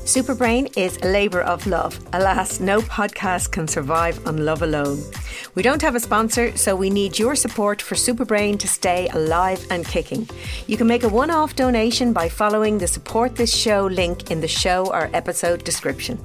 Superbrain is a labour of love. Alas, no podcast can survive on love alone. We don't have a sponsor, so we need your support for Superbrain to stay alive and kicking. You can make a one-off donation by following the Support This Show link in the show or episode description.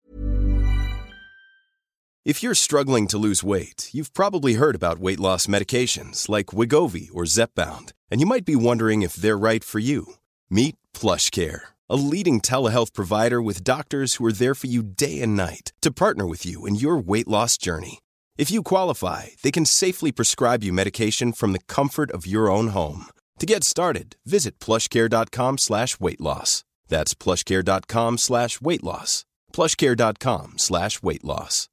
If you're struggling to lose weight, you've probably heard about weight loss medications like Wegovy or Zepbound, and you might be wondering if they're right for you. Meet PlushCare, a leading telehealth provider with doctors who are there for you day and night to partner with you in your weight loss journey. If you qualify, they can safely prescribe you medication from the comfort of your own home. To get started, visit plushcare.com/weight loss. That's plushcare.com/weight loss. plushcare.com/weight loss.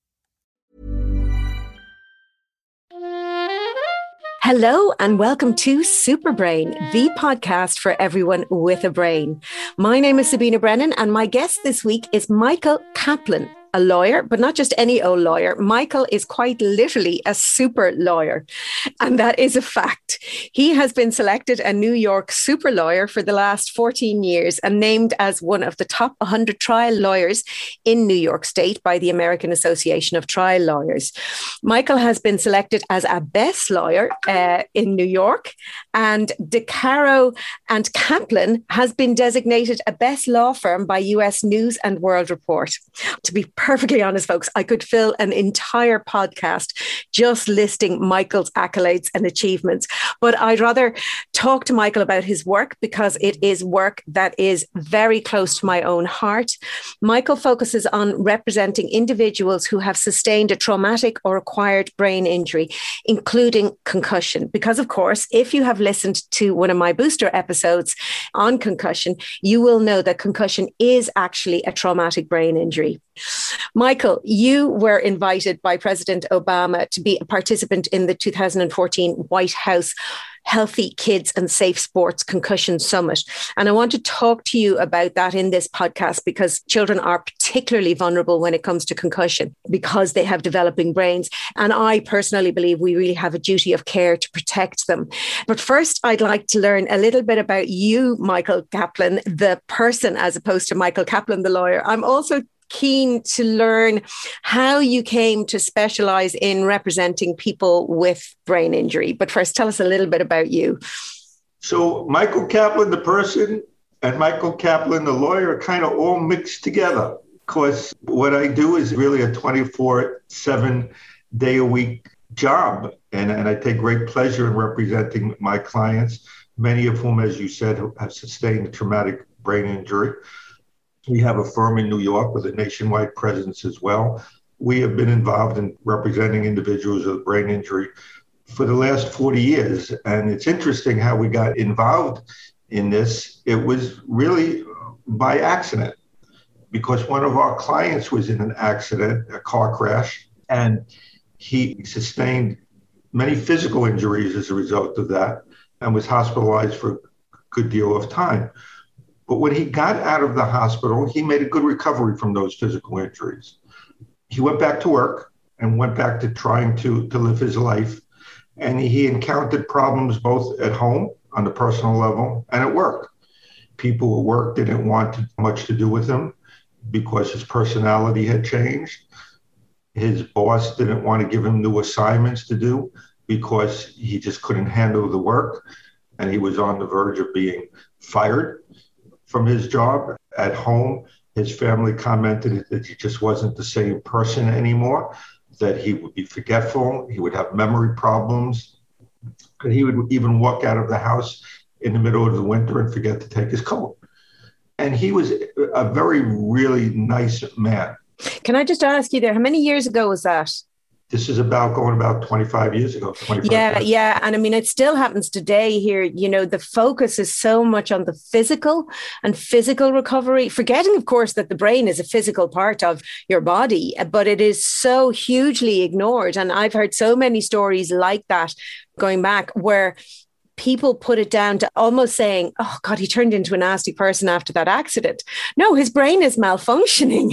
Hello and welcome to Superbrain, the podcast for everyone with a brain. My name is Sabina Brennan and my guest this week is Michael Kaplan, a lawyer, but not just any old lawyer. Michael is quite literally a super lawyer, and that is a fact. He has been selected a New York super lawyer for the last 14 years and named as one of the top 100 trial lawyers in New York State by the American Association of Trial Lawyers. Michael has been selected as a best lawyer in New York, and DeCaro and Kaplan has been designated a best law firm by US News and World Report. To be perfectly honest, folks, I could fill an entire podcast just listing Michael's accolades and achievements. But I'd rather talk to Michael about his work because it is work that is very close to my own heart. Michael focuses on representing individuals who have sustained a traumatic or acquired brain injury, including concussion. Because, of course, if you have listened to one of my booster episodes on concussion, you will know that concussion is actually a traumatic brain injury. Michael, you were invited by President Obama to be a participant in the 2014 White House Healthy Kids and Safe Sports Concussion Summit. And I want to talk to you about that in this podcast because children are particularly vulnerable when it comes to concussion because they have developing brains. And I personally believe we really have a duty of care to protect them. But first, I'd like to learn a little bit about you, Michael Kaplan, the person, as opposed to Michael Kaplan, the lawyer. I'm also keen to learn how you came to specialize in representing people with brain injury. But first, tell us a little bit about you. So Michael Kaplan, the person, and Michael Kaplan, the lawyer, are kind of all mixed together because what I do is really a 24/7 day a week job. And I take great pleasure in representing my clients, many of whom, as you said, have sustained a traumatic brain injury. We have a firm in New York with a nationwide presence as well. We have been involved in representing individuals with brain injury for the last 40 years. And it's interesting how we got involved in this. It was really by accident because one of our clients was in an accident, a car crash, and he sustained many physical injuries as a result of that and was hospitalized for a good deal of time. But when he got out of the hospital, he made a good recovery from those physical injuries. He went back to work and went back to trying to live his life. And he encountered problems both at home on the personal level and at work. People at work didn't want much to do with him because his personality had changed. His boss didn't want to give him new assignments to do because he just couldn't handle the work. And he was on the verge of being fired from his job. At home, his family commented that he just wasn't the same person anymore, that he would be forgetful, he would have memory problems, and he would even walk out of the house in the middle of the winter and forget to take his coat. And he was a very, really nice man. Can I just ask you there, how many years ago was that? This is about 25 years ago. 25 years. Yeah. And I mean, it still happens today here. You know, the focus is so much on the physical and physical recovery, forgetting, of course, that the brain is a physical part of your body, but it is so hugely ignored. And I've heard so many stories like that going back where people put it down to almost saying, oh God, he turned into a nasty person after that accident. No, his brain is malfunctioning,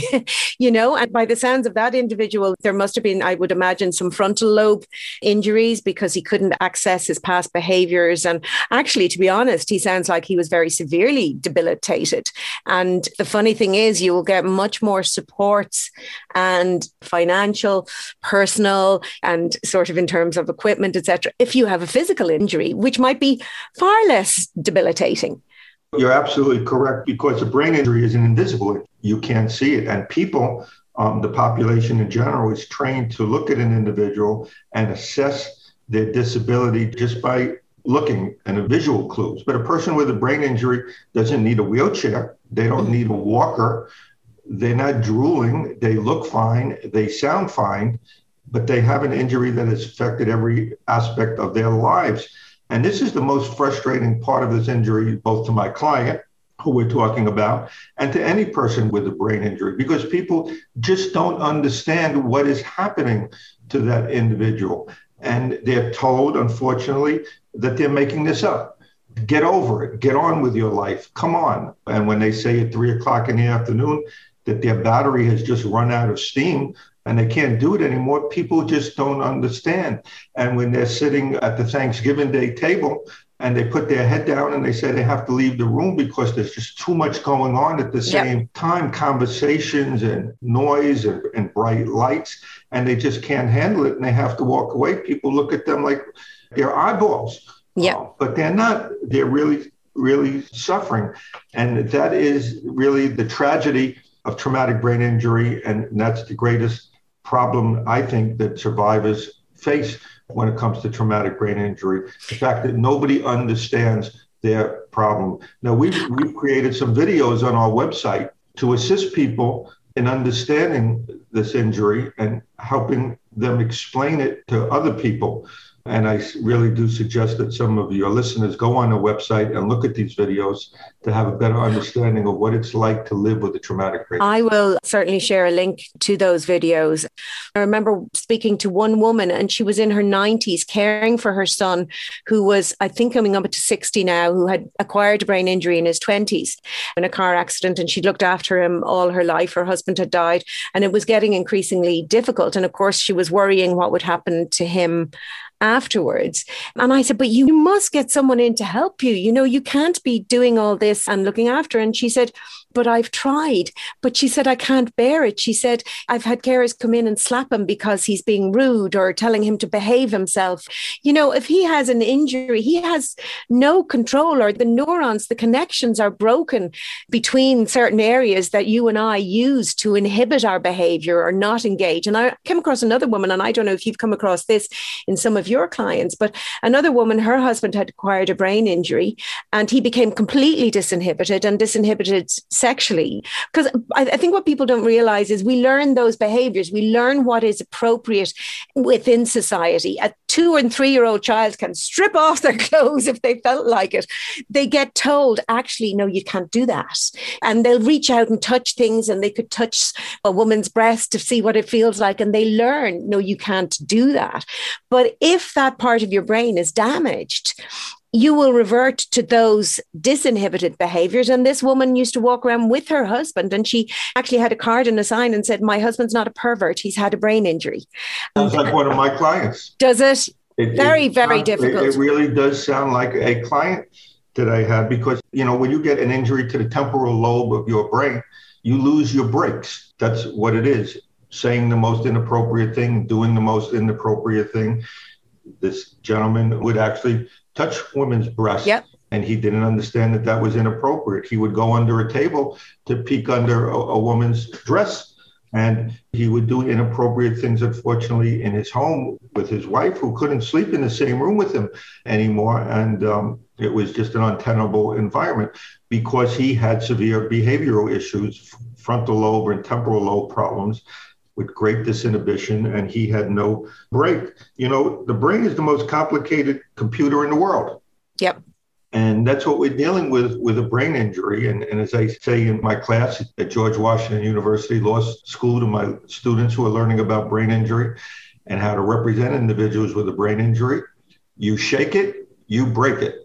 and by the sounds of that individual, there must have been, I would imagine, some frontal lobe injuries because he couldn't access his past behaviors. And actually, to be honest, he sounds like he was very severely debilitated. And the funny thing is, you will get much more supports and financial, personal, and sort of in terms of equipment, etc., if you have a physical injury, which might be far less debilitating. You're absolutely correct, because a brain injury is an invisible. You can't see it. And people, the population in general, is trained to look at an individual and assess their disability just by looking at visual clues. But a person with a brain injury doesn't need a wheelchair. They don't need a walker. They're not drooling. They look fine. They sound fine, but they have an injury that has affected every aspect of their lives. And this is the most frustrating part of this injury, both to my client, who we're talking about, and to any person with a brain injury, because people just don't understand what is happening to that individual. And they're told, unfortunately, that they're making this up. Get over it. Get on with your life. Come on. And when they say at 3:00 in the afternoon that their battery has just run out of steam and they can't do it anymore, people just don't understand. And when they're sitting at the Thanksgiving Day table and they put their head down and they say they have to leave the room because there's just too much going on at the same time, conversations and noise and bright lights, and they just can't handle it and they have to walk away. People look at them like they're eyeballs. But they're not. They're really, really suffering. And that is really the tragedy of traumatic brain injury. And that's the greatest problem, I think, that survivors face when it comes to traumatic brain injury. The fact that nobody understands their problem. Now, we've created some videos on our website to assist people in understanding this injury and helping them explain it to other people. And I really do suggest that some of your listeners go on the website and look at these videos to have a better understanding of what it's like to live with a traumatic brain. I will certainly share a link to those videos. I remember speaking to one woman, and she was in her 90s caring for her son, who was, I think, coming up to 60 now, who had acquired a brain injury in his 20s in a car accident. And she'd looked after him all her life. Her husband had died, and it was getting increasingly difficult. And of course, she was worrying what would happen to him afterwards. And I said, but you must get someone in to help you. You can't be doing all this and looking after. And she said, but I've tried. But she said, I can't bear it. She said, I've had carers come in and slap him because he's being rude or telling him to behave himself. If he has an injury, he has no control, or the neurons, the connections are broken between certain areas that you and I use to inhibit our behavior or not engage. And I came across another woman, and I don't know if you've come across this in some of your clients, but another woman, her husband had acquired a brain injury and he became completely disinhibited sexually. Because I think what people don't realize is we learn those behaviors. We learn what is appropriate within society. A 2 and 3-year-old child can strip off their clothes if they felt like it. They get told, actually, no, you can't do that. And they'll reach out and touch things, and they could touch a woman's breast to see what it feels like. And they learn, no, you can't do that. But if that part of your brain is damaged, you will revert to those disinhibited behaviors. And this woman used to walk around with her husband, and she actually had a card and a sign and said, my husband's not a pervert. He's had a brain injury. Sounds like one of my clients. Does it? Very difficult. It really does sound like a client that I had, because, when you get an injury to the temporal lobe of your brain, you lose your brakes. That's what it is. Saying the most inappropriate thing, doing the most inappropriate thing. This gentleman would actually touch women's breasts, and he didn't understand that that was inappropriate. He would go under a table to peek under a woman's dress, and he would do inappropriate things, unfortunately, in his home with his wife, who couldn't sleep in the same room with him anymore. And it was just an untenable environment because he had severe behavioral issues, frontal lobe and temporal lobe problems, with great disinhibition, and he had no break. The brain is the most complicated computer in the world. Yep. And that's what we're dealing with a brain injury. And as I say in my class at George Washington University Law School to my students who are learning about brain injury and how to represent individuals with a brain injury, you shake it, you break it.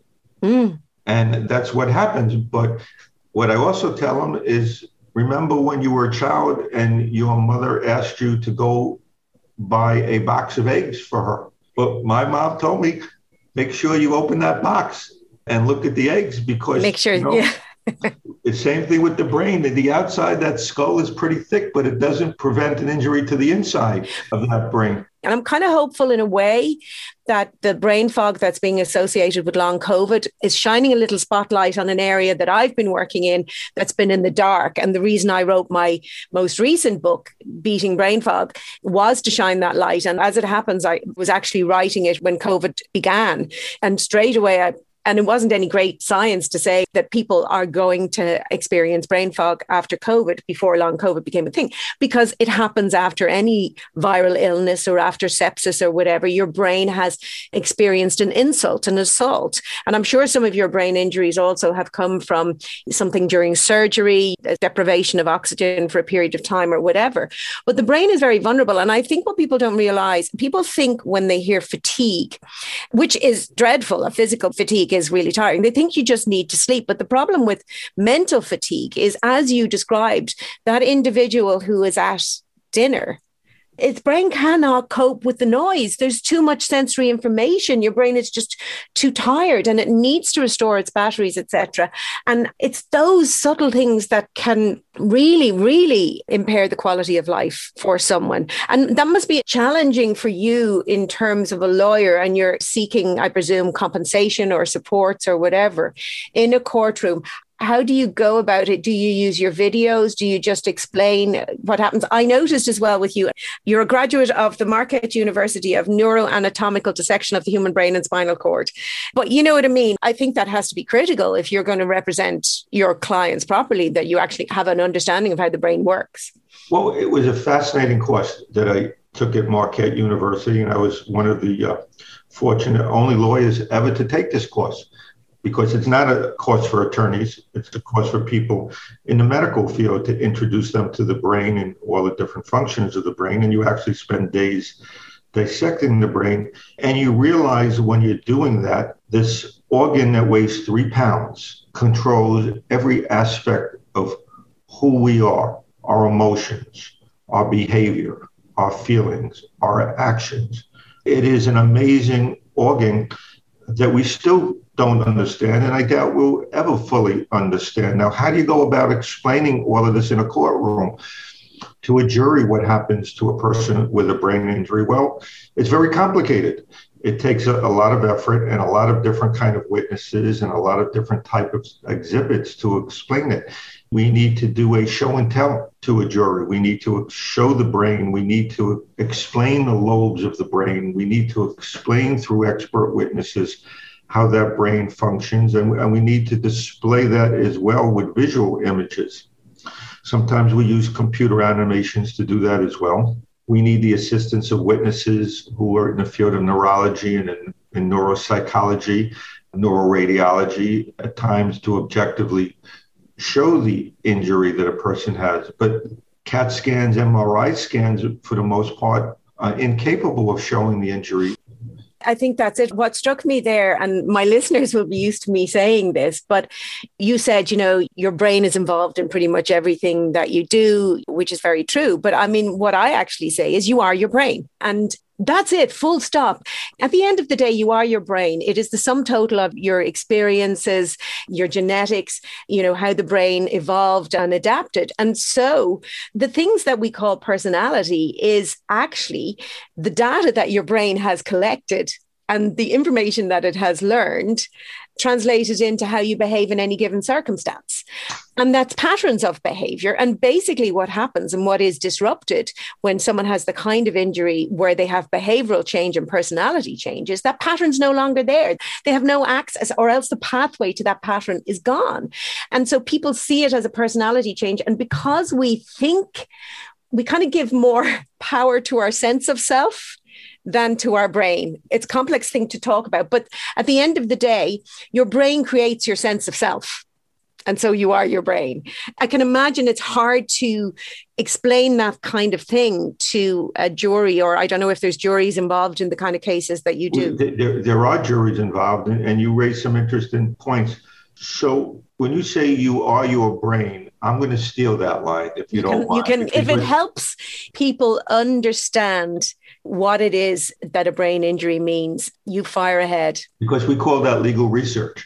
Mm. And that's what happens. But what I also tell them is, remember when you were a child and your mother asked you to go buy a box of eggs for her. But my mom told me, make sure you open that box and look at the eggs, because Make sure, yeah. The same thing with the brain. The outside, that skull is pretty thick, but it doesn't prevent an injury to the inside of that brain. And I'm kind of hopeful in a way that the brain fog that's being associated with long COVID is shining a little spotlight on an area that I've been working in that's been in the dark. And the reason I wrote my most recent book, Beating Brain Fog, was to shine that light. And as it happens, I was actually writing it when COVID began. And straight away, and it wasn't any great science to say that people are going to experience brain fog after COVID, before long COVID became a thing, because it happens after any viral illness or after sepsis or whatever. Your brain has experienced an insult, an assault. And I'm sure some of your brain injuries also have come from something during surgery, deprivation of oxygen for a period of time or whatever. But the brain is very vulnerable. And I think what people don't realize, people think when they hear fatigue, which is dreadful, a physical fatigue is really tiring. They think you just need to sleep. But the problem with mental fatigue is, as you described, that individual who is at dinner, its brain cannot cope with the noise. There's too much sensory information. Your brain is just too tired and it needs to restore its batteries, etc. And it's those subtle things that can really, really impair the quality of life for someone. And that must be challenging for you in terms of a lawyer, and you're seeking, I presume, compensation or supports or whatever in a courtroom. How do you go about it? Do you use your videos? Do you just explain what happens? I noticed as well with you, you're a graduate of the Marquette University of Neuroanatomical Dissection of the Human Brain and Spinal Cord. But you know what I mean? I think that has to be critical if you're going to represent your clients properly, that you actually have an understanding of how the brain works. Well, it was a fascinating course that I took at Marquette University, and I was one of the fortunate only lawyers ever to take this course, because it's not a course for attorneys. It's a course for people in the medical field to introduce them to the brain and all the different functions of the brain. And you actually spend days dissecting the brain. And you realize when you're doing that, this organ that weighs 3 pounds controls every aspect of who we are, our emotions, our behavior, our feelings, our actions. It is an amazing organ that we still don't understand, and I doubt we'll ever fully understand. Now, how do you go about explaining all of this in a courtroom to a jury? What happens to a person with a brain injury? Well, it's very complicated. It takes a lot of effort and a lot of different kind of witnesses and a lot of different type of exhibits to explain it. We need to do a show and tell to a jury. We need to show the brain. We need to explain the lobes of the brain. We need to explain through expert witnesses how that brain functions. And we need to display that as well with visual images. Sometimes we use computer animations to do that as well. We need the assistance of witnesses who are in the field of neurology and in neuropsychology, neuroradiology, at times to objectively show the injury that a person has. But CAT scans, MRI scans, for the most part, are incapable of showing the injury. I think that's it. What struck me there, and my listeners will be used to me saying this, but you said, you know, your brain is involved in pretty much everything that you do, which is very true. But I mean, what I actually say is you are your brain. And that's it, full stop. At the end of the day, you are your brain. It is the sum total of your experiences, your genetics, you know, how the brain evolved and adapted. And so the things that we call personality is actually the data that your brain has collected and the information that it has learned translated into how you behave in any given circumstance. And that's patterns of behavior. And basically what happens and what is disrupted when someone has the kind of injury where they have behavioral change and personality change is that pattern's no longer there. They have no access, or else the pathway to that pattern is gone. And so people see it as a personality change. And because we think, we kind of give more power to our sense of self than to our brain. It's a complex thing to talk about. But at the end of the day, your brain creates your sense of self. And so you are your brain. I can imagine it's hard to explain that kind of thing to a jury, or I don't know if there's juries involved in the kind of cases that you do. There are juries involved, and you raise some interesting points. So when you say you are your brain, I'm going to steal that line if you don't mind. You can, if it helps people understand what it is that a brain injury means, you fire ahead. Because we call that legal research.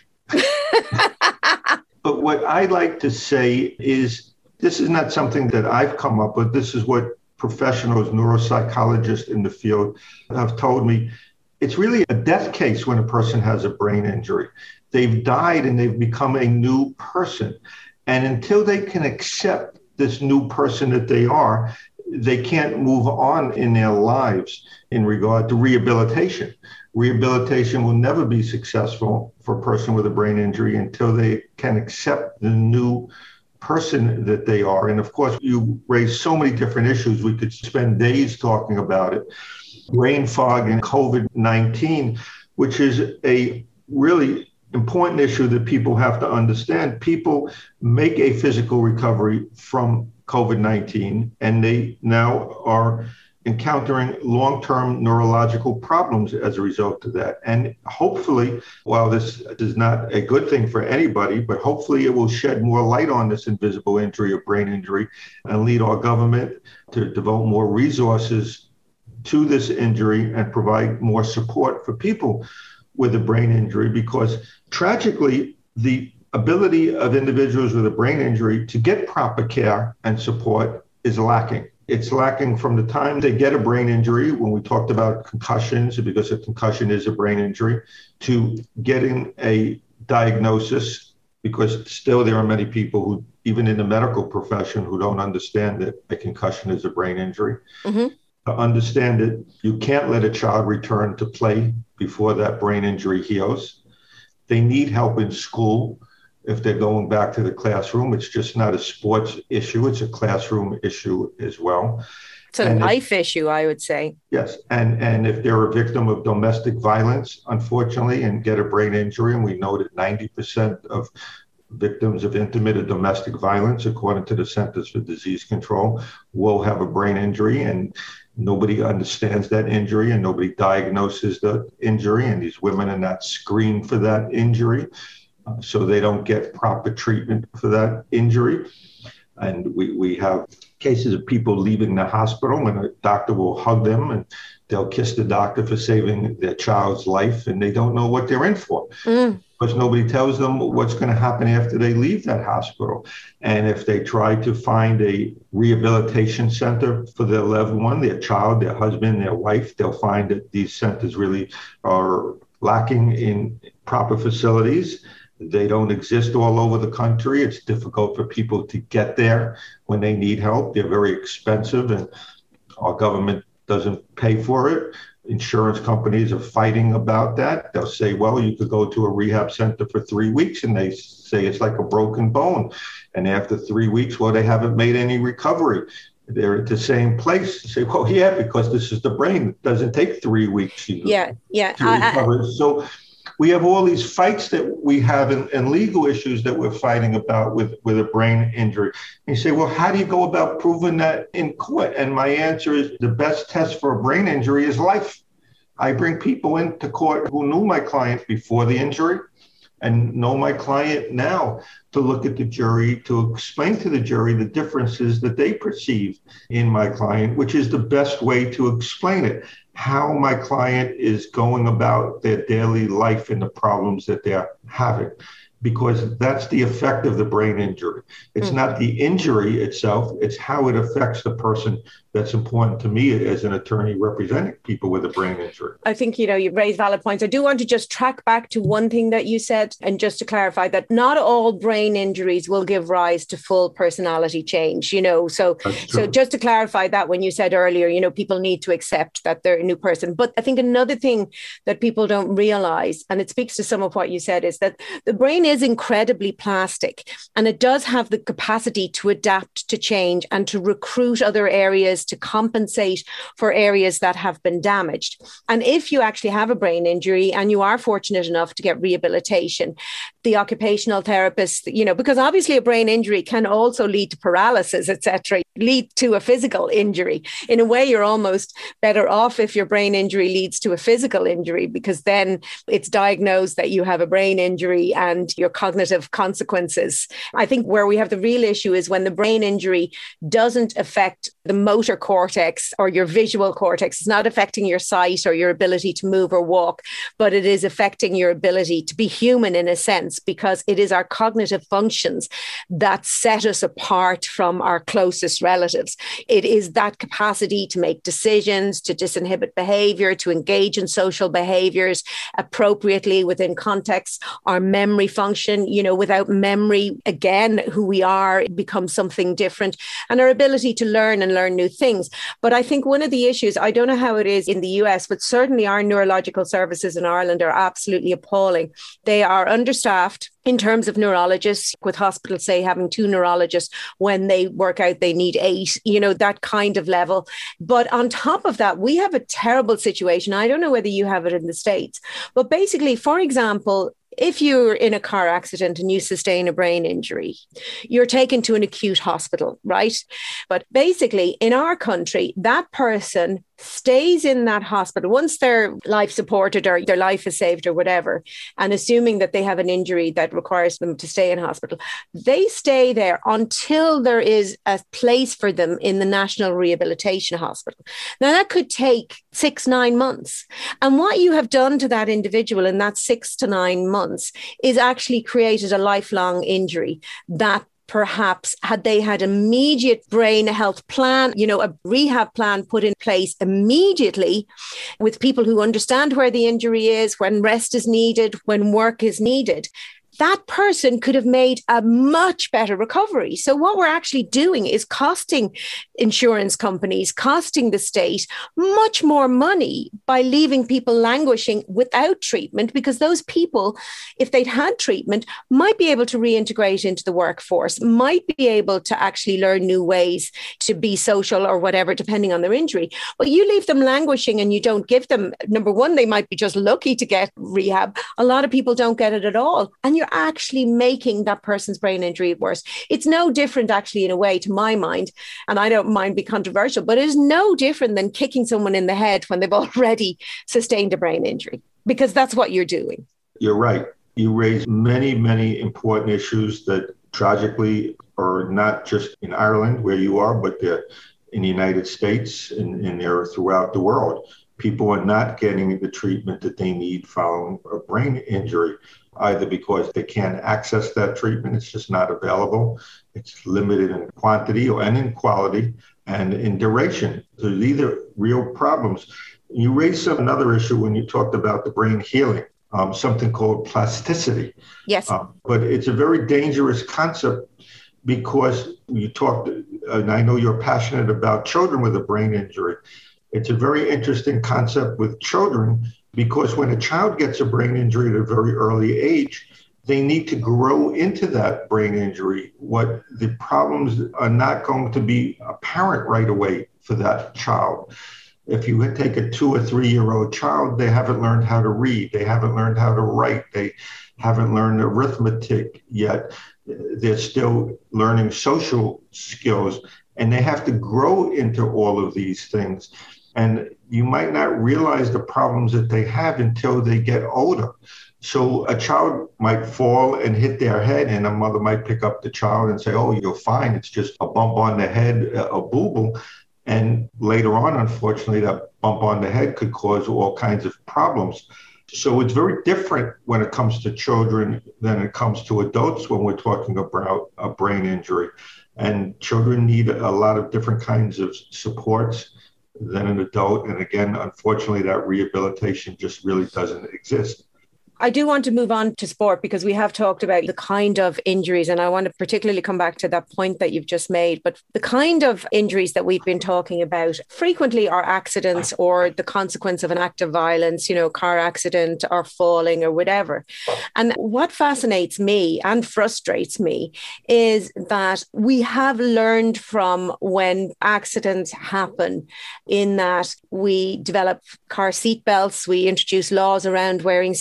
But what I like to say is, this is not something that I've come up with. This is what professionals, neuropsychologists in the field have told me. It's really a death case when a person has a brain injury. They've died and they've become a new person. And until they can accept this new person that they are, they can't move on in their lives in regard to rehabilitation. Rehabilitation will never be successful for a person with a brain injury until they can accept the new person that they are. And of course, you raise so many different issues. We could spend days talking about it. Brain fog and COVID-19, which is a really important issue that people have to understand. People make a physical recovery from COVID-19, and they now are encountering long-term neurological problems as a result of that. And hopefully, while this is not a good thing for anybody, but hopefully it will shed more light on this invisible injury or brain injury and lead our government to devote more resources to this injury and provide more support for people with a brain injury, because tragically, the ability of individuals with a brain injury to get proper care and support is lacking. It's lacking from the time they get a brain injury, when we talked about concussions, because a concussion is a brain injury, to getting a diagnosis, because still there are many people who, even in the medical profession, who don't understand that a concussion is a brain injury. Mm-hmm. To understand it, you can't let a child return to play before that brain injury heals. They need help in school. If they're going back to the classroom, it's just not a sports issue. It's a classroom issue as well. It's a life issue, I would say. Yes. And if they're a victim of domestic violence, unfortunately, and get a brain injury, and we know that 90% of victims of intimate or domestic violence, according to the Centers for Disease Control, will have a brain injury, and nobody understands that injury and nobody diagnoses the injury. And these women are not screened for that injury. So they don't get proper treatment for that injury. And we have cases of people leaving the hospital and a doctor will hug them and they'll kiss the doctor for saving their child's life, and they don't know what they're in for. Because nobody tells them what's going to happen after they leave that hospital. And if they try to find a rehabilitation center for their loved one, their child, their husband, their wife, they'll find that these centers really are lacking in proper facilities. They don't exist all over the country. It's difficult for people to get there when they need help. They're very expensive, and our government doesn't pay for it. Insurance companies are fighting about that. They'll say, well, you could go to a rehab center for 3 weeks, and they say it's like a broken bone. And after 3 weeks, well, they haven't made any recovery. They're at the same place. You say, well, yeah, because this is the brain. It doesn't take 3 weeks. To recover. So we have all these fights that we have and legal issues that we're fighting about with a brain injury. And you say, well, how do you go about proving that in court? And my answer is the best test for a brain injury is life. I bring people into court who knew my client before the injury and know my client now, to look at the jury, to explain to the jury the differences that they perceive in my client, which is the best way to explain it, how my client is going about their daily life and the problems that they're having. Because that's the effect of the brain injury. It's not the injury itself, it's how it affects the person. That's important to me as an attorney representing people with a brain injury. I think, you raise valid points. I do want to just track back to one thing that you said, and just to clarify that not all brain injuries will give rise to full personality change, So just to clarify that, when you said earlier, people need to accept that they're a new person. But I think another thing that people don't realize, and it speaks to some of what you said, is that the brain is incredibly plastic, and it does have the capacity to adapt to change and to recruit other areas to compensate for areas that have been damaged. And if you actually have a brain injury and you are fortunate enough to get rehabilitation, the occupational therapist, because obviously a brain injury can also lead to paralysis, etc., lead to a physical injury. In a way, you're almost better off if your brain injury leads to a physical injury, because then it's diagnosed that you have a brain injury and your cognitive consequences. I think where we have the real issue is when the brain injury doesn't affect the motor cortex or your visual cortex. It's not affecting your sight or your ability to move or walk, but it is affecting your ability to be human in a sense, because it is our cognitive functions that set us apart from our closest relatives. It is that capacity to make decisions, to disinhibit behavior, to engage in social behaviors appropriately within context, our memory function. Without memory, again, who we are becomes something different, and our ability to learn new things. But I think one of the issues, I don't know how it is in the US, but certainly our neurological services in Ireland are absolutely appalling. They are understaffed in terms of neurologists, with hospitals, say, having 2 neurologists when they work out they need 8, that kind of level. But on top of that, we have a terrible situation. I don't know whether you have it in the States, but basically, for example, if you're in a car accident and you sustain a brain injury, you're taken to an acute hospital, right? But basically, in our country, that person stays in that hospital once they're life supported or their life is saved or whatever, and assuming that they have an injury that requires them to stay in hospital, they stay there until there is a place for them in the National Rehabilitation Hospital. Now, that could take 6-9 months. And what you have done to that individual in that 6 to 9 months is actually created a lifelong injury that perhaps had they had immediate brain health plan, a rehab plan put in place immediately with people who understand where the injury is, when rest is needed, when work is needed, that person could have made a much better recovery. So what we're actually doing is costing insurance companies, costing the state much more money by leaving people languishing without treatment, because those people, if they'd had treatment, might be able to reintegrate into the workforce, might be able to actually learn new ways to be social or whatever, depending on their injury. But you leave them languishing and you don't give them, number one, they might be just lucky to get rehab. A lot of people don't get it at all. And you're actually making that person's brain injury worse. It's no different, actually, in a way, to my mind, and I don't mind being controversial, but it is no different than kicking someone in the head when they've already sustained a brain injury, because that's what you're doing. You're right. You raise many, many important issues that tragically are not just in Ireland where you are, but they're in the United States and they're throughout the world. People are not getting the treatment that they need following a brain injury, either because they can't access that treatment, it's just not available, it's limited in quantity and in quality and in duration. So these are real problems. You raised another issue when you talked about the brain healing, something called plasticity. Yes. But it's a very dangerous concept because you talked, and I know you're passionate about children with a brain injury. It's a very interesting concept with children because when a child gets a brain injury at a very early age, they need to grow into that brain injury. What the problems are not going to be apparent right away for that child. If you take a 2 or 3 year old child, they haven't learned how to read. They haven't learned how to write. They haven't learned arithmetic yet. They're still learning social skills, and they have to grow into all of these things. And you might not realize the problems that they have until they get older. So a child might fall and hit their head, and a mother might pick up the child and say, oh, you're fine. It's just a bump on the head, a boo-boo. And later on, unfortunately, that bump on the head could cause all kinds of problems. So it's very different when it comes to children than it comes to adults when we're talking about a brain injury. And children need a lot of different kinds of supports than an adult. And again, unfortunately, that rehabilitation just really doesn't exist. I do want to move on to sport because we have talked about the kind of injuries, and I want to particularly come back to that point that you've just made. But the kind of injuries that we've been talking about frequently are accidents or the consequence of an act of violence, car accident or falling or whatever. And what fascinates me and frustrates me is that we have learned from when accidents happen in that we develop car seat belts, we introduce laws around wearing seat belts.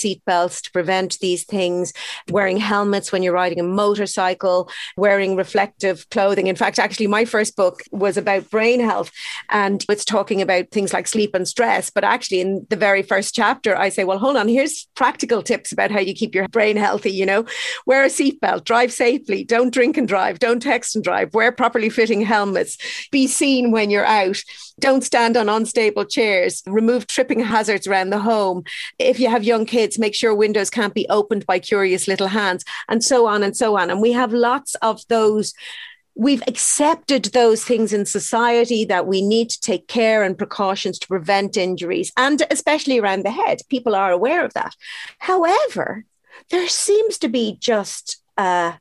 belts to prevent these things, wearing helmets when you're riding a motorcycle, wearing reflective clothing. In fact, actually, my first book was about brain health, and it's talking about things like sleep and stress. But actually, in the very first chapter, I say, well, hold on, here's practical tips about how you keep your brain healthy. Wear a seatbelt, drive safely, don't drink and drive, don't text and drive, wear properly fitting helmets, be seen when you're out, don't stand on unstable chairs, remove tripping hazards around the home. If you have young kids, make sure windows can't be opened by curious little hands, and so on and so on. And we have lots of those. We've accepted those things in society, that we need to take care and precautions to prevent injuries, and especially around the head. People are aware of that. However, there seems to be just, a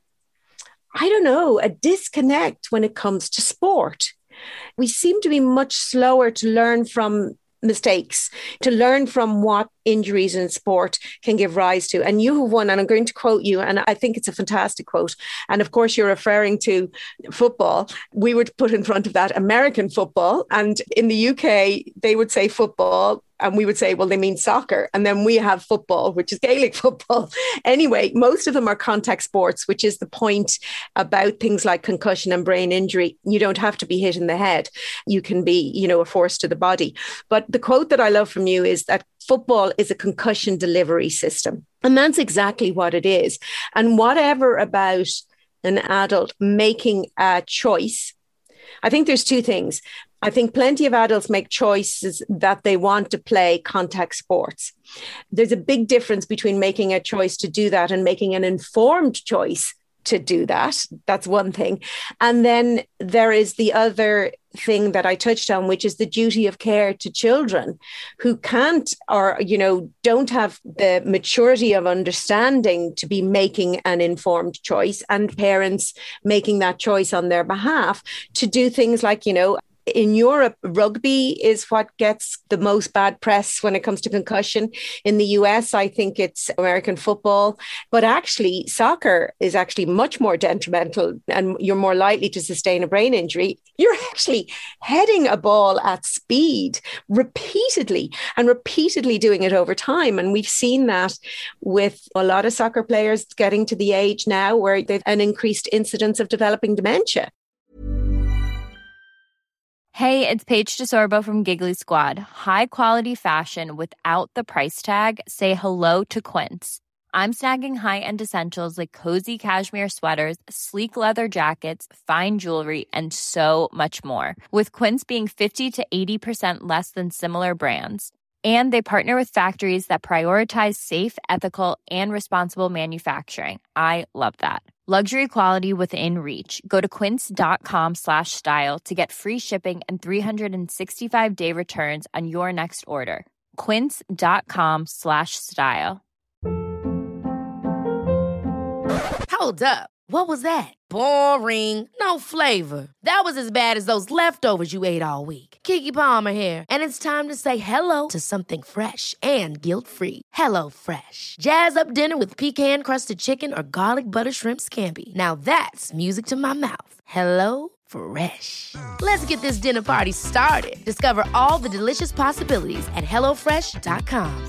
disconnect when it comes to sport. We seem to be much slower to learn from mistakes, to learn from what injuries in sport can give rise to. And you have one, and I'm going to quote you, and I think it's a fantastic quote. And of course, you're referring to football. We would put in front of that American football. And in the UK, they would say football, and we would say, well, they mean soccer. And then we have football, which is Gaelic football. Anyway, most of them are contact sports, which is the point about things like concussion and brain injury. You don't have to be hit in the head. You can be, a force to the body. But the quote that I love from you is that football is a concussion delivery system. And that's exactly what it is. And whatever about an adult making a choice, I think there's two things. I think plenty of adults make choices that they want to play contact sports. There's a big difference between making a choice to do that and making an informed choice to do that. That's one thing. And then there is the other thing that I touched on, which is the duty of care to children who can't or, don't have the maturity of understanding to be making an informed choice, and parents making that choice on their behalf to do things like, in Europe, rugby is what gets the most bad press when it comes to concussion. In the US, I think it's American football. But actually, soccer is actually much more detrimental, and you're more likely to sustain a brain injury. You're actually heading a ball at speed repeatedly doing it over time. And we've seen that with a lot of soccer players getting to the age now where they've an increased incidence of developing dementia. Hey, it's Paige DeSorbo from Giggly Squad. High quality fashion without the price tag. Say hello to Quince. I'm snagging high-end essentials like cozy cashmere sweaters, sleek leather jackets, fine jewelry, and so much more. With Quince being 50 to 80% less than similar brands. And they partner with factories that prioritize safe, ethical, and responsible manufacturing. I love that. Luxury quality within reach. Go to quince.com/style to get free shipping and 365-day returns on your next order. Quince.com/style. Hold up. What was that? Boring. No flavor. That was as bad as those leftovers you ate all week. Keke Palmer here. And it's time to say hello to something fresh and guilt-free. Hello Fresh. Jazz up dinner with pecan-crusted chicken or garlic butter shrimp scampi. Now that's music to my mouth. Hello Fresh. Let's get this dinner party started. Discover all the delicious possibilities at HelloFresh.com.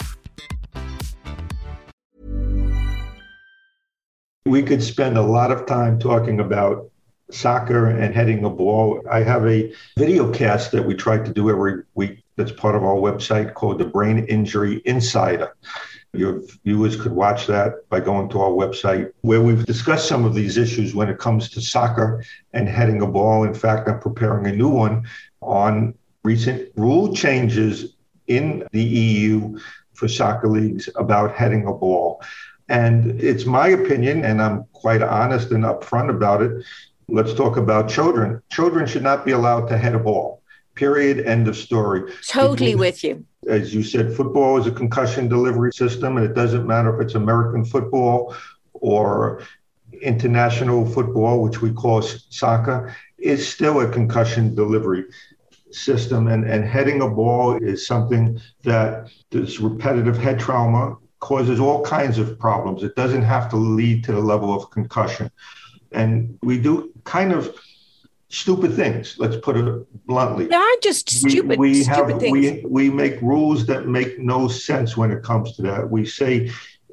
We could spend a lot of time talking about soccer and heading a ball. I have a video cast that we try to do every week that's part of our website called The Brain Injury Insider. Your viewers could watch that by going to our website, where we've discussed some of these issues when it comes to soccer and heading a ball. In fact, I'm preparing a new one on recent rule changes in the EU for soccer leagues about heading a ball. And it's my opinion, and I'm quite honest and upfront about it. Let's talk about children. Children should not be allowed to head a ball. Period. End of story. Totally with you. As you said, football is a concussion delivery system, and it doesn't matter if it's American football or international football, which we call soccer, is still a concussion delivery system. And heading a ball is something that this repetitive head trauma causes all kinds of problems. It doesn't have to lead to the level of concussion. And we do kind of stupid things, let's put it bluntly. They aren't just stupid things. We make rules that make no sense when it comes to that. We say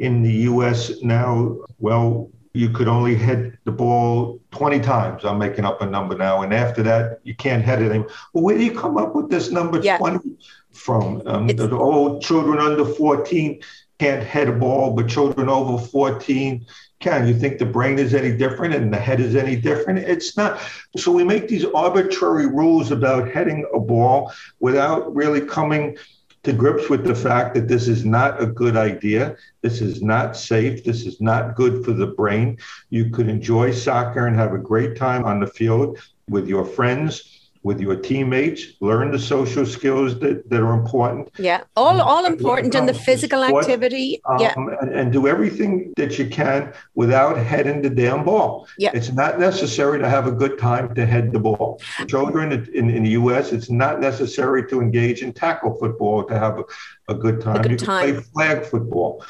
in the US now, well, you could only hit the ball 20 times. I'm making up a number now. And after that, you can't hit it anymore. Well, where do you come up with this number 20 from? The old children under 14 can't hit a ball, but children over 14 can. You think the brain is any different and the head is any different? It's not. So we make these arbitrary rules about hitting a ball without really coming to grips with the fact that this is not a good idea. This is not safe. This is not good for the brain. You could enjoy soccer and have a great time on the field with your friends, with your teammates, learn the social skills that are important. Yeah, all important in the physical activity. And do everything that you can without heading the damn ball. Yeah. It's not necessary to have a good time to head the ball. Children in the U.S., it's not necessary to engage in tackle football to have a good time. You can play flag football.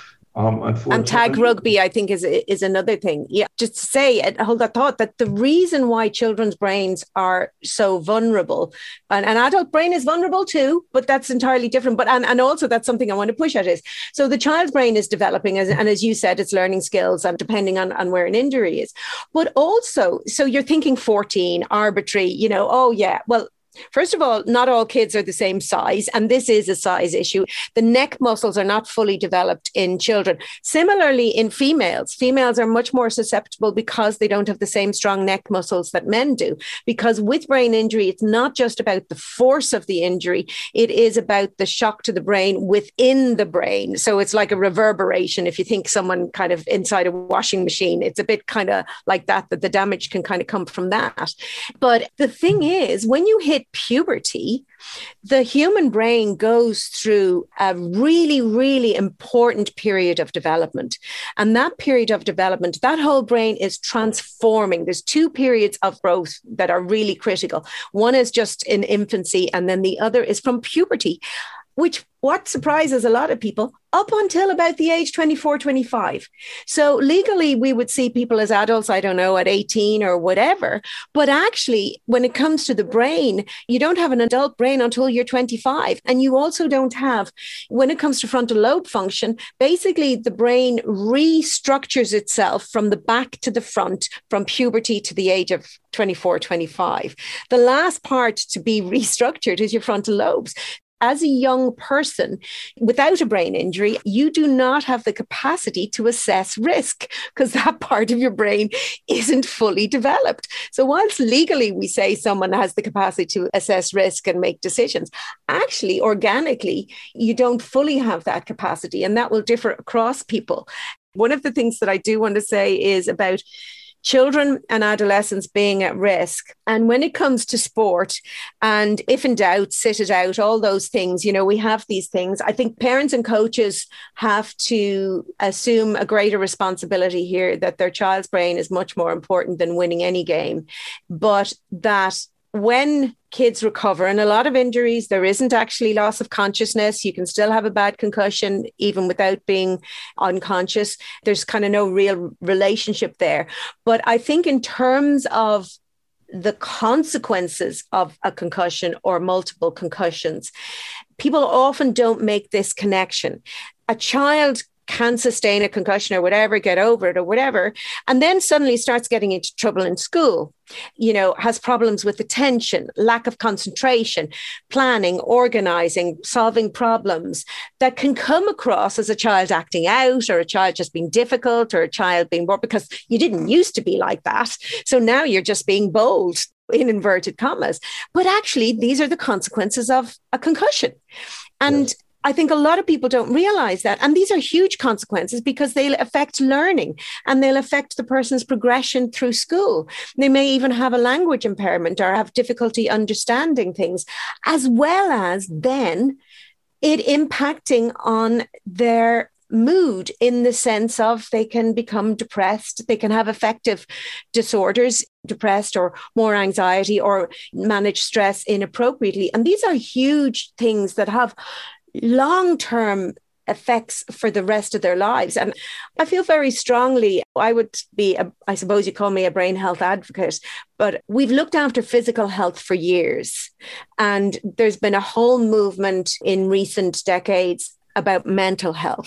And tag rugby, I think, is another thing. Yeah, just to say, hold that thought, that the reason why children's brains are so vulnerable, and an adult brain is vulnerable too, but that's entirely different. But and also that's something I want to push at is, so the child's brain is developing, and as you said, it's learning skills and depending on where an injury is. But also, so you're thinking 14, arbitrary, well, first of all, not all kids are the same size, and this is a size issue. The neck muscles are not fully developed in children. Similarly, in females are much more susceptible because they don't have the same strong neck muscles that men do. Because with brain injury, it's not just about the force of the injury, it is about the shock to the brain within the brain. So it's like a reverberation. If you think someone kind of inside a washing machine, it's a bit kind of like that the damage can kind of come from that. But the thing is, when you hit puberty, the human brain goes through a really, really important period of development. And that period of development, that whole brain is transforming. There's two periods of growth that are really critical. One is just in infancy, and then the other is from puberty, which what surprises a lot of people, up until about the age 24, 25. So legally, we would see people as adults, I don't know, at 18 or whatever. But actually, when it comes to the brain, you don't have an adult brain until you're 25. And you also don't have, when it comes to frontal lobe function, basically the brain restructures itself from the back to the front, from puberty to the age of 24, 25. The last part to be restructured is your frontal lobes. As a young person without a brain injury, you do not have the capacity to assess risk because that part of your brain isn't fully developed. So whilst legally we say someone has the capacity to assess risk and make decisions, actually organically, you don't fully have that capacity, and that will differ across people. One of the things that I do want to say is about children and adolescents being at risk. And when it comes to sport, and if in doubt, sit it out, all those things, we have these things. I think parents and coaches have to assume a greater responsibility here, that their child's brain is much more important than winning any game. But that when kids recover, and a lot of injuries, there isn't actually loss of consciousness. You can still have a bad concussion even without being unconscious. There's kind of no real relationship there. But I think in terms of the consequences of a concussion or multiple concussions, people often don't make this connection. A child can sustain a concussion or whatever, get over it or whatever, and then suddenly starts getting into trouble in school, has problems with attention, lack of concentration, planning, organizing, solving problems that can come across as a child acting out, or a child just being difficult, or a child being bored because you didn't used to be like that. So now you're just being bold, in inverted commas. But actually, these are the consequences of a concussion. And yes, I think a lot of people don't realize that. And these are huge consequences because they'll affect learning and they'll affect the person's progression through school. They may even have a language impairment or have difficulty understanding things, as well as then it impacting on their mood, in the sense of they can become depressed, they can have affective disorders, depressed or more anxiety, or manage stress inappropriately. And these are huge things that have long-term effects for the rest of their lives. And I feel very strongly, I would be, I suppose you call me a brain health advocate, but we've looked after physical health for years. And there's been a whole movement in recent decades about mental health.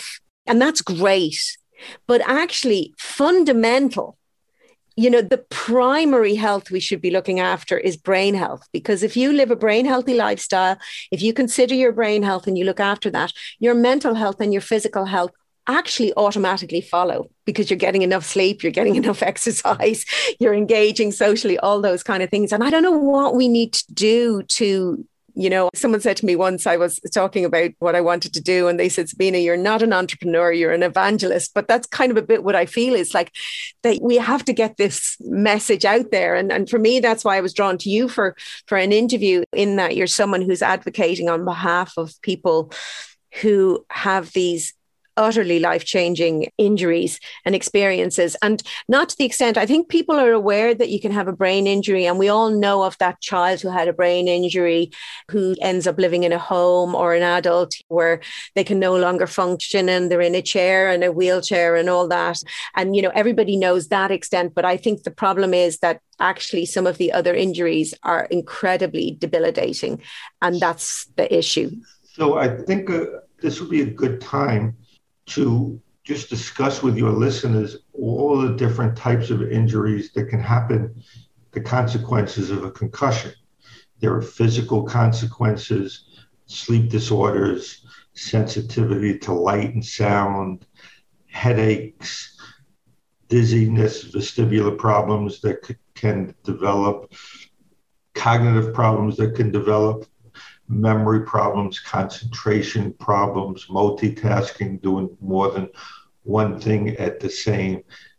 And that's great. But actually, fundamental, the primary health we should be looking after is brain health. Because if you live a brain healthy lifestyle, if you consider your brain health and you look after that, your mental health and your physical health actually automatically follow, because you're getting enough sleep, you're getting enough exercise, you're engaging socially, all those kind of things. And I don't know what we need to do to, someone said to me once, I was talking about what I wanted to do, and they said, Sabina, you're not an entrepreneur, you're an evangelist. But that's kind of a bit what I feel is like, that we have to get this message out there. And for me, that's why I was drawn to you for an interview, in that you're someone who's advocating on behalf of people who have these utterly life-changing injuries and experiences. And not to the extent, I think people are aware that you can have a brain injury, and we all know of that child who had a brain injury who ends up living in a home, or an adult where they can no longer function and they're in a chair and a wheelchair and all that. And, everybody knows that extent. But I think the problem is that actually some of the other injuries are incredibly debilitating. And that's the issue. So I think this would be a good time to just discuss with your listeners all the different types of injuries that can happen, the consequences of a concussion. There are physical consequences, sleep disorders, sensitivity to light and sound, headaches, dizziness, vestibular problems that can develop, cognitive problems that can develop, memory problems, concentration problems, multitasking, doing more than one thing at the same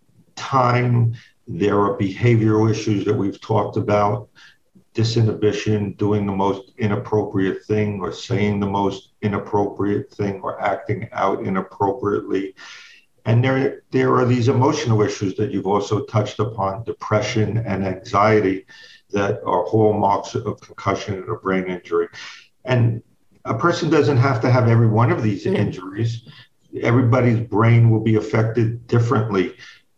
time. There are behavioral issues that we've talked about, disinhibition, doing the most inappropriate thing, or saying the most inappropriate thing, or acting out inappropriately. And there are these emotional issues that you've also touched upon, depression and anxiety, that are hallmarks of concussion and a brain injury. And a person doesn't have to have every one of these injuries. Everybody's brain will be affected differently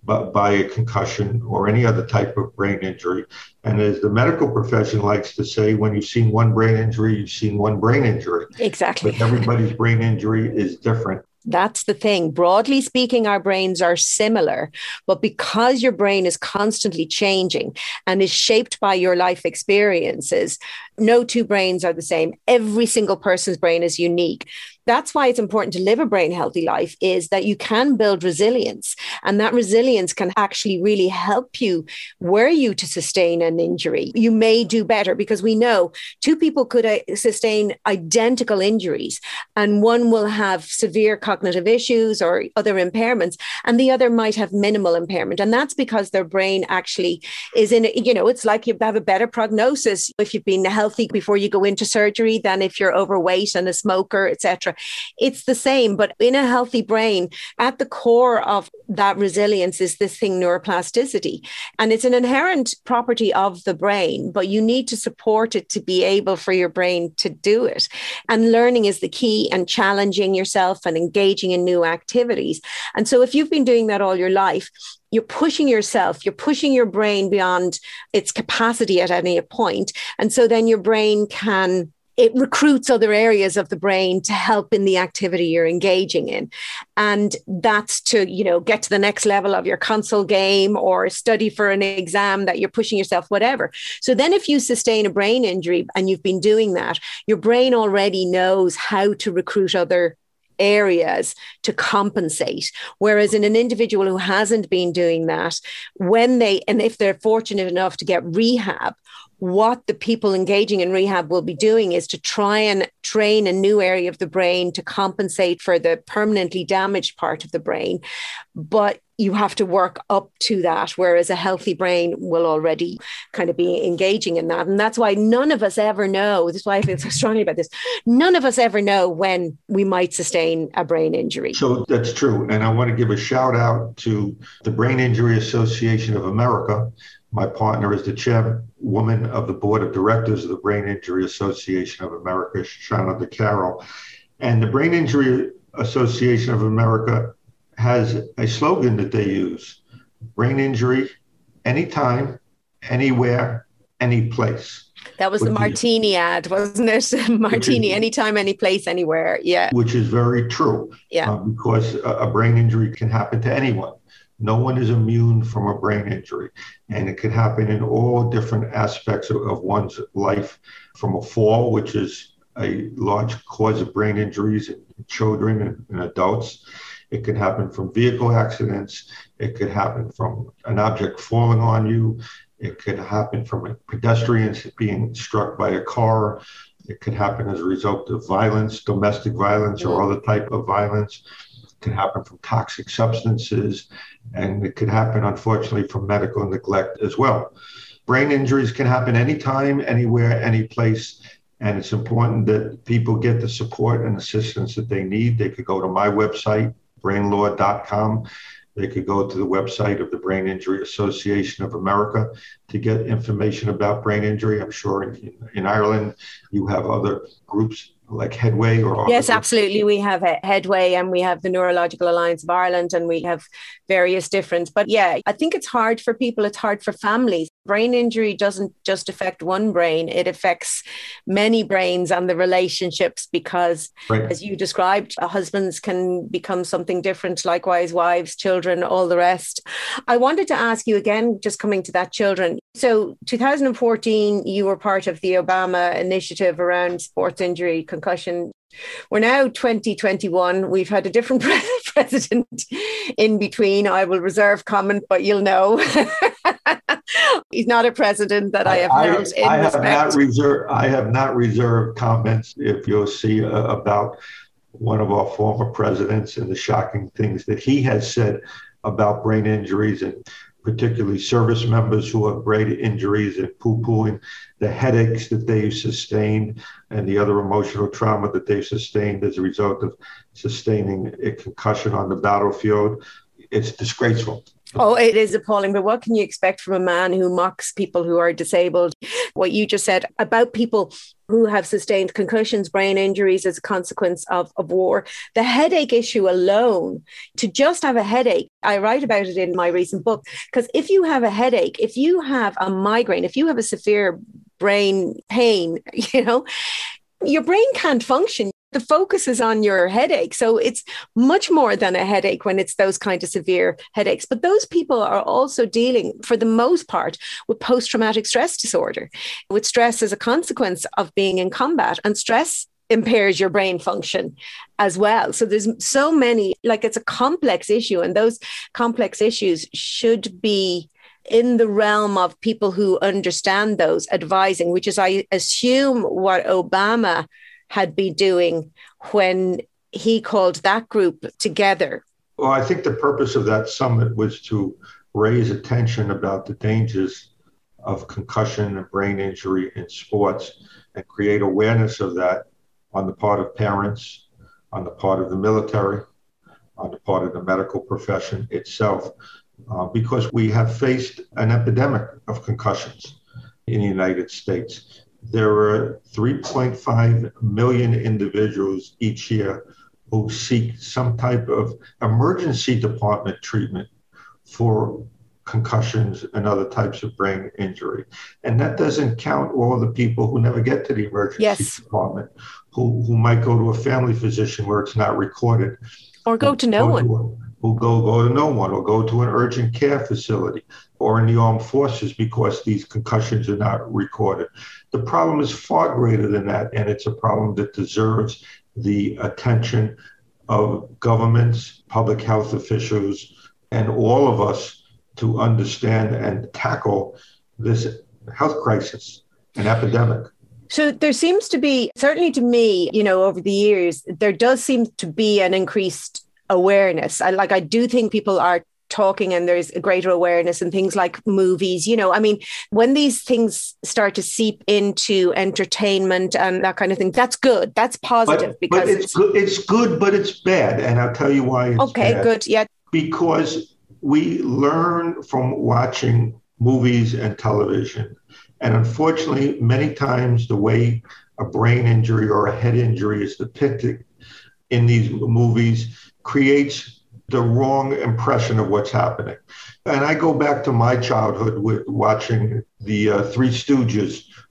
by a concussion or any other type of brain injury. And as the medical profession likes to say, when you've seen one brain injury, you've seen one brain injury. Exactly. But everybody's brain injury is different. That's the thing. Broadly speaking, our brains are similar, but because your brain is constantly changing and is shaped by your life experiences, no two brains are the same. Every single person's brain is unique. That's why it's important to live a brain healthy life, is that you can build resilience, and that resilience can actually really help you were you to sustain an injury. You may do better, because we know two people could sustain identical injuries, and one will have severe cognitive issues or other impairments, and the other might have minimal impairment. And that's because their brain actually is in, it's like you have a better prognosis if you've been healthy before you go into surgery than if you're overweight and a smoker, etc. It's the same, but in a healthy brain, at the core of that resilience is this thing, neuroplasticity. And it's an inherent property of the brain, but you need to support it to be able for your brain to do it. And learning is the key, and challenging yourself and engaging in new activities. And so if you've been doing that all your life, you're pushing yourself, you're pushing your brain beyond its capacity at any point. And so then your brain it recruits other areas of the brain to help in the activity you're engaging in. And that's to, get to the next level of your console game or study for an exam that you're pushing yourself, whatever. So then if you sustain a brain injury and you've been doing that, your brain already knows how to recruit other areas to compensate. Whereas in an individual who hasn't been doing that, if they're fortunate enough to get rehab, what the people engaging in rehab will be doing is to try and train a new area of the brain to compensate for the permanently damaged part of the brain. But you have to work up to that, whereas a healthy brain will already kind of be engaging in that. And that's why none of us ever know, this is why I feel so strongly about this, none of us ever know when we might sustain a brain injury. So that's true. And I want to give a shout out to the Brain Injury Association of America. My partner is the chairwoman of the board of directors of the Brain Injury Association of America, Shoshana DeCarroll. And the Brain Injury Association of America has a slogan that they use: brain injury, anytime, anywhere, any place. That was the Martini ad, wasn't it? Martini, anytime, any place, anywhere. Yeah. Which is very true. Yeah. Because a brain injury can happen to anyone. No one is immune from a brain injury. And it can happen in all different aspects of one's life, from a fall, which is a large cause of brain injuries in children and adults. It could happen from vehicle accidents. It could happen from an object falling on you. It could happen from pedestrians being struck by a car. It could happen as a result of violence, domestic violence, or other type of violence. It could happen from toxic substances. And it could happen, unfortunately, from medical neglect as well. Brain injuries can happen anytime, anywhere, any place. And it's important that people get the support and assistance that they need. They could go to my website, brainlaw.com. They could go to the website of the Brain Injury Association of America to get information about brain injury. I'm sure in Ireland, you have other groups like Headway or... Yes, absolutely. We have Headway and we have the Neurological Alliance of Ireland and we have various different. But yeah, I think it's hard for people. It's hard for families. Brain injury doesn't just affect one brain. It affects many brains and the relationships because, as you described, husbands can become something different. Likewise, wives, children, all the rest. I wanted to ask you again, just coming to that children. So 2014, you were part of the Obama initiative around sports injury, concussion. We're now 2021. We've had a different president in between. I will reserve comment, but you'll know. He's not a president that I have held in respect. I have not reserved comments, if you'll see, about one of our former presidents and the shocking things that he has said about brain injuries, and particularly service members who have brain injuries, and poo-pooing the headaches that they've sustained and the other emotional trauma that they've sustained as a result of sustaining a concussion on the battlefield. It's disgraceful. Oh, it is appalling. But what can you expect from a man who mocks people who are disabled? What you just said about people who have sustained concussions, brain injuries as a consequence of war. The headache issue alone, to just have a headache, I write about it in my recent book, because if you have a headache, if you have a migraine, if you have a severe brain pain, your brain can't function. The focus is on your headache. So it's much more than a headache when it's those kind of severe headaches. But those people are also dealing, for the most part, with post-traumatic stress disorder, with stress as a consequence of being in combat. And stress impairs your brain function as well. So there's so many, it's a complex issue. And those complex issues should be in the realm of people who understand those, advising, which is, I assume, what Obama had been doing when he called that group together. Well, I think the purpose of that summit was to raise attention about the dangers of concussion and brain injury in sports and create awareness of that on the part of parents, on the part of the military, on the part of the medical profession itself, because we have faced an epidemic of concussions in the United States. There are 3.5 million individuals each year who seek some type of emergency department treatment for concussions and other types of brain injury. And that doesn't count all the people who never get to the emergency department, who might go to a family physician where it's not recorded. Or go to no one. Who go to no one, or go to an urgent care facility, or in the armed forces, because these concussions are not recorded. The problem is far greater than that, and it's a problem that deserves the attention of governments, public health officials, and all of us to understand and tackle this health crisis, an epidemic. So there seems to be, certainly to me, over the years, there does seem to be an increased awareness. I do think people are talking, and there's a greater awareness in things like movies. When these things start to seep into entertainment and that kind of thing, that's good. That's positive. But it's good, but it's bad. And I'll tell you why it's bad. Good. Yeah. Because we learn from watching movies and television. And unfortunately, many times the way a brain injury or a head injury is depicted in these movies creates the wrong impression of what's happening. And I go back to my childhood with watching the Three Stooges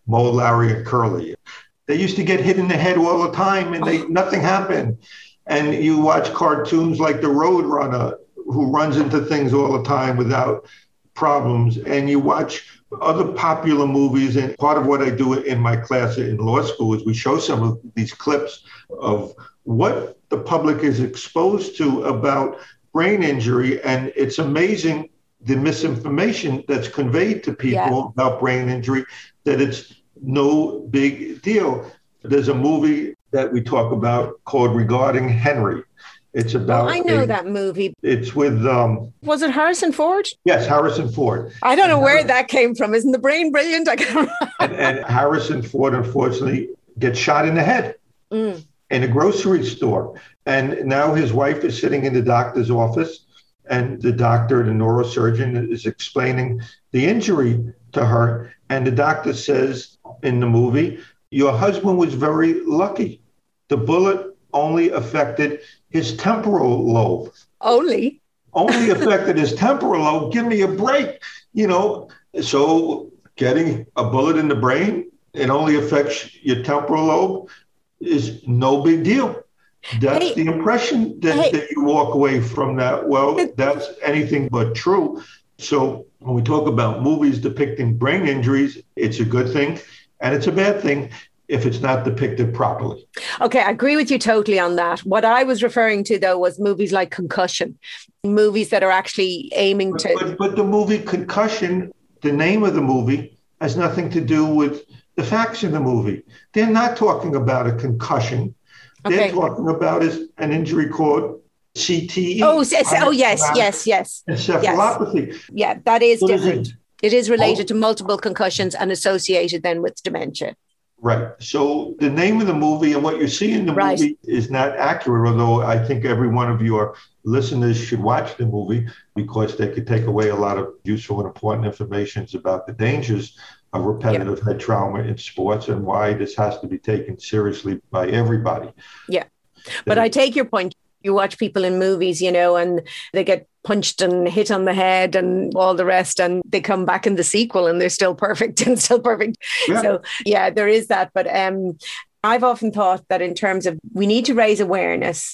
Moe, Larry, and Curly. They used to get hit in the head all the time and nothing happened. And you watch cartoons like the Roadrunner, who runs into things all the time without problems. And you watch other popular movies. And part of what I do in my class in law school is we show some of these clips of what the public is exposed to about brain injury. And it's amazing the misinformation that's conveyed to people about brain injury, that it's no big deal. There's a movie that we talk about called Regarding Henry. It's about... I know that movie. It's with... was it Harrison Ford? Yes, Harrison Ford. I don't know where that came from. Isn't the brain brilliant? I can't and Harrison Ford, unfortunately, gets shot in the head in a grocery store. And now his wife is sitting in the doctor's office, and the doctor, the neurosurgeon, is explaining the injury to her. And the doctor says in the movie, your husband was very lucky. The bullet only affected his temporal lobe. Only affected his temporal lobe. Give me a break. So getting a bullet in the brain, it only affects your temporal lobe, is no big deal. That's the impression that you walk away from that. Well, that's anything but true. So when we talk about movies depicting brain injuries, it's a good thing and it's a bad thing if it's not depicted properly. Okay, I agree with you totally on that. What I was referring to, though, was movies like Concussion, movies that are actually aiming to... But the movie Concussion, the name of the movie, has nothing to do with the facts in the movie. They're not talking about a concussion. They're talking about an injury called CTE. Yes. Encephalopathy. Yes. Yeah, that is different. It is related to multiple concussions and associated then with dementia. Right. So the name of the movie and what you see in the movie is not accurate, although I think every one of your listeners should watch the movie because they could take away a lot of useful and important information about the dangers of repetitive head trauma in sports and why this has to be taken seriously by everybody. Yeah. But I take your point. You watch people in movies, and they get punched and hit on the head and all the rest, and they come back in the sequel and they're still perfect and still perfect. Yeah. So, there is that. But I've often thought that in terms of we need to raise awareness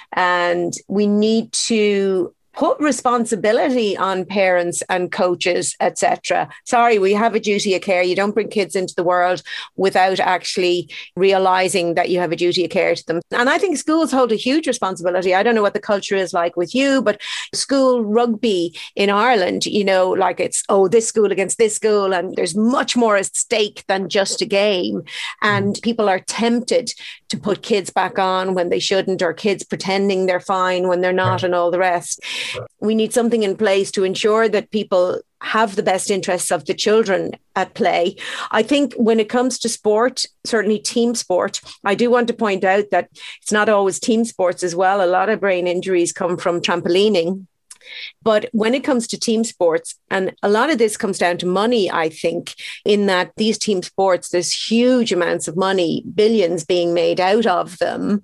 and we need to put responsibility on parents and coaches, etc. Sorry, we have a duty of care. You don't bring kids into the world without actually realizing that you have a duty of care to them. And I think schools hold a huge responsibility. I don't know what the culture is like with you, but school rugby in Ireland, like it's, this school against this school, and there's much more at stake than just a game. And people are tempted to put kids back on when they shouldn't, or kids pretending they're fine when they're not, and all the rest. We need something in place to ensure that people have the best interests of the children at play. I think when it comes to sport, certainly team sport, I do want to point out that it's not always team sports as well. A lot of brain injuries come from trampolining. But when it comes to team sports, and a lot of this comes down to money, I think, in that these team sports, there's huge amounts of money, billions being made out of them.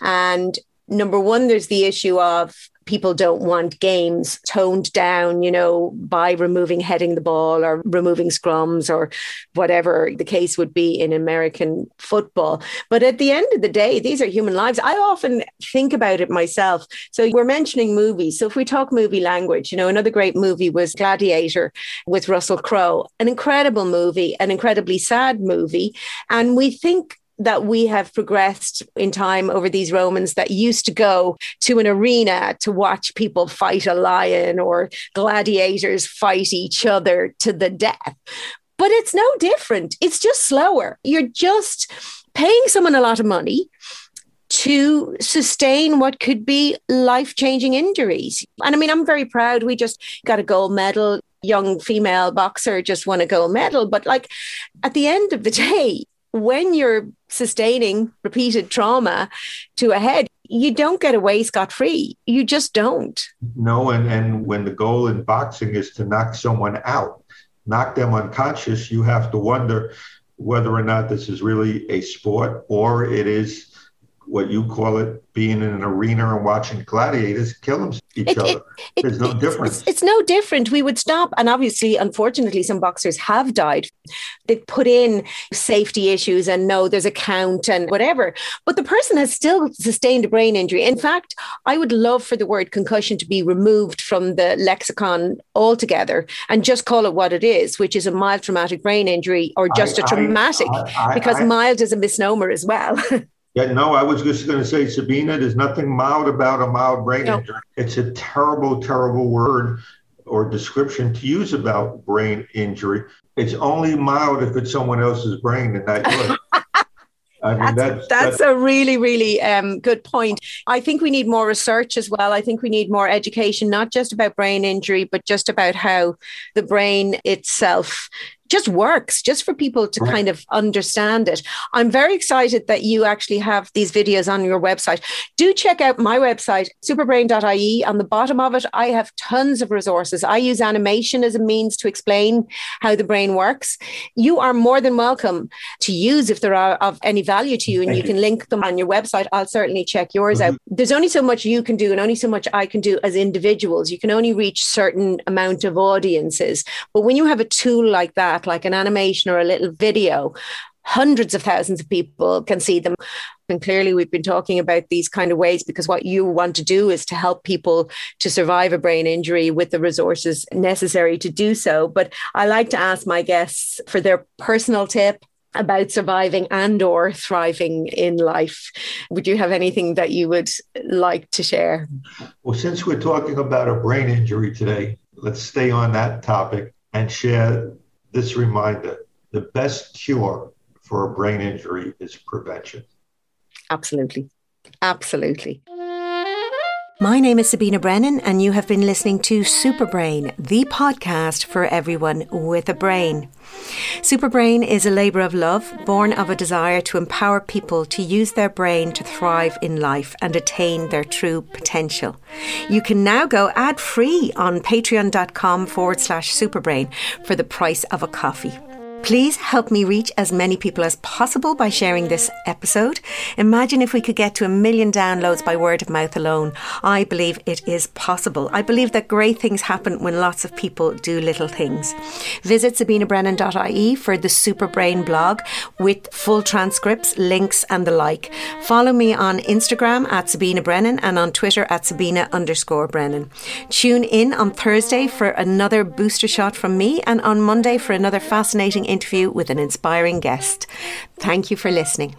And number one, there's the issue of people don't want games toned down, by removing heading the ball or removing scrums or whatever the case would be in American football. But at the end of the day, these are human lives. I often think about it myself. So we're mentioning movies. So if we talk movie language, another great movie was Gladiator with Russell Crowe, an incredible movie, an incredibly sad movie. And we think that we have progressed in time over these Romans that used to go to an arena to watch people fight a lion or gladiators fight each other to the death. But it's no different. It's just slower. You're just paying someone a lot of money to sustain what could be life-changing injuries. And I mean, I'm very proud. We just got a gold medal. Young female boxer just won a gold medal. But at the end of the day, when you're sustaining repeated trauma to a head, you don't get away scot-free. You just don't. No, and when the goal in boxing is to knock someone out, knock them unconscious, you have to wonder whether or not this is really a sport or it is what you call it, being in an arena and watching gladiators kill each other. There's no difference. It's no different. We would stop. And obviously, unfortunately, some boxers have died. They've put in safety issues and no, there's a count and whatever. But the person has still sustained a brain injury. In fact, I would love for the word concussion to be removed from the lexicon altogether and just call it what it is, which is a mild traumatic brain injury or just a traumatic, because mild is a misnomer as well. Yeah, no, I was just going to say, Sabina, there's nothing mild about a mild brain injury. It's a terrible, terrible word or description to use about brain injury. It's only mild if it's someone else's brain and not yours. I mean, that's a really, really good point. I think we need more research as well. I think we need more education, not just about brain injury, but just about how the brain itself just works, just for people to kind of understand it. I'm very excited that you actually have these videos on your website. Do check out my website, superbrain.ie. On the bottom of it, I have tons of resources. I use animation as a means to explain how the brain works. You are more than welcome to use if they're of any value to you, and you can link them on your website. I'll certainly check yours out. There's only so much you can do and only so much I can do as individuals. You can only reach certain amount of audiences. But when you have a tool like that, like an animation or a little video, hundreds of thousands of people can see them. And clearly we've been talking about these kind of ways because what you want to do is to help people to survive a brain injury with the resources necessary to do so. But I like to ask my guests for their personal tip about surviving and or thriving in life. Would you have anything that you would like to share? Well, since we're talking about a brain injury today, let's stay on that topic and share this reminder. The best cure for a brain injury is prevention. Absolutely. Absolutely. My name is Sabina Brennan, and you have been listening to Superbrain, the podcast for everyone with a brain. Superbrain is a labour of love, born of a desire to empower people to use their brain to thrive in life and attain their true potential. You can now go ad-free on patreon.com/superbrain for the price of a coffee. Please help me reach as many people as possible by sharing this episode. Imagine if we could get to 1 million downloads by word of mouth alone. I believe it is possible. I believe that great things happen when lots of people do little things. Visit sabinabrennan.ie for the Superbrain blog with full transcripts, links and the like. Follow me on Instagram at Sabina Brennan and on Twitter at Sabina_Brennan. Tune in on Thursday for another booster shot from me and on Monday for another fascinating interview with an inspiring guest. Thank you for listening.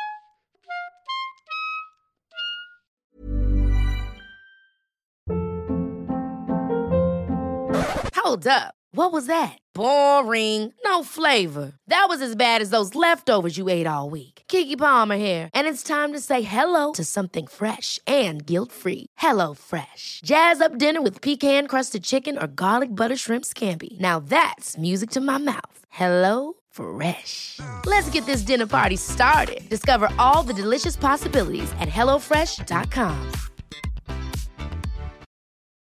Hold up. What was that? Boring. No flavor. That was as bad as those leftovers you ate all week. Keke Palmer here, and it's time to say hello to something fresh and guilt-free. HelloFresh. Jazz up dinner with pecan-crusted chicken or garlic butter shrimp scampi. Now that's music to my mouth. HelloFresh. Let's get this dinner party started. Discover all the delicious possibilities at HelloFresh.com.